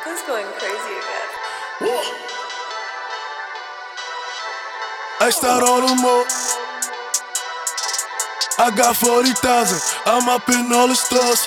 Nico's going crazy again. Iced out all the more. I got 40,000. I'm up in all the stores.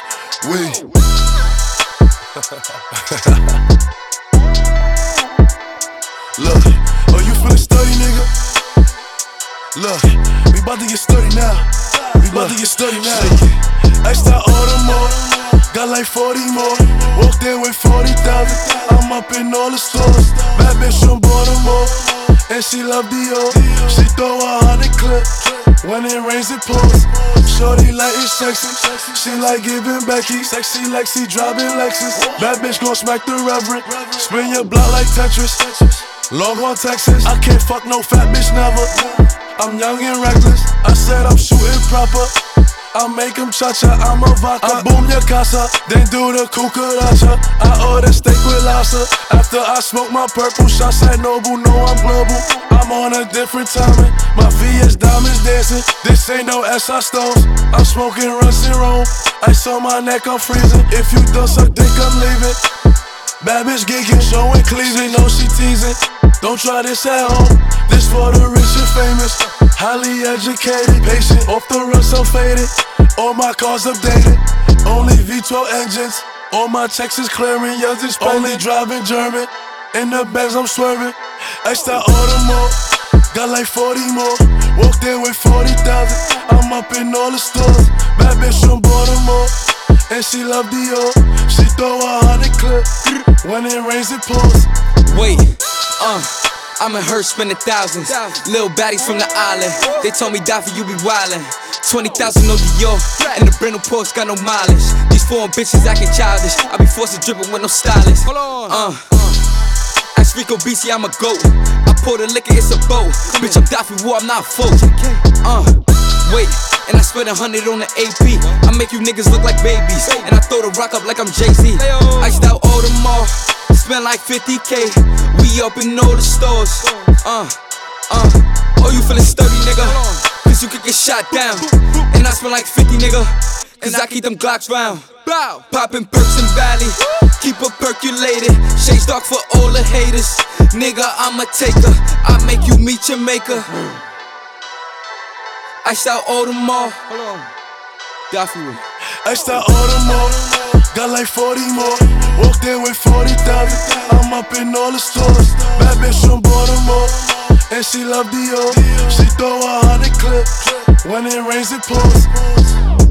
Look, oh, you feelin' sturdy, nigga? Look, we bout to get sturdy now. We bout to get sturdy now. Iced out all the more. Got like 40 more. Walked in with 40,000. I'm up in all the stores. Bad bitch from Baltimore, and she love Dior. She throw 100 clips. When it rains, it pours. Shorty like it sexy. She like giving Becky. Sexy like she driving Lexus. Bad bitch gon' smack the reverend. Spin your block like Tetris. Longhorn, Texas. I can't fuck no fat bitch, never. I'm young and reckless. I said I'm shooting proper. I make him cha-cha, I'm a vodka. I boom your casa, then do the cucaracha. I order steak with lobster. After I smoke my purple shots at Noble, know I'm global. I'm on a different timing. My VS diamonds dancing. This ain't no SI stones. I'm smoking runs in Rome. Ice on my neck, I'm freezing. If you don't suck dick, I'm leaving. Bad bitch geeking, showing cleavage, know she teasing. Don't try this at home. This for the rich and famous. Highly educated, patient, off the run so faded. All my cars updated, only V12 engines. All my checks is clearing, yours is only driving German. In the Benz I'm swerving, iced out all the more. Got like 40 more, walked in with 40,000. I'm up in all the stores. Bad bitch from Baltimore, and she love Dior. She throw 100 clips. When it rains, it pours. Wait, I'm in her spending thousands. Little baddies from the island. They told me die for you be wildin'. 20,000 no Dior, and the brand new Porsche got no mileage. These foreign bitches acting childish. I be forced to drippin' with no stylist. Ask Rico BC, I'm a goat. I pour the liquor, it's a boat. Bitch, I'm Daffy War, I'm not a folk. Wait, and I spent 100 on the AP. I make you niggas look like babies, and I throw the rock up like I'm Jay-Z. Iced out all the mall, spent like 50K. We up in all the stores. Oh, you feelin' sturdy, nigga? Cause you could get shot down. And I spend like 50, nigga. Cause I keep them Glocks round. Poppin' perks in Valley, keep her percolated. Shades dark for all the haters. Nigga, I'm a taker. I make you meet your maker. Iced out all the mall. Daffy. Iced out all the more. Got like 40 more. Walked in with 40,000. I'm up in all the stores. Bad bitch from Baltimore, and she love Dior. She throw 100 clips. When it rains, it pours.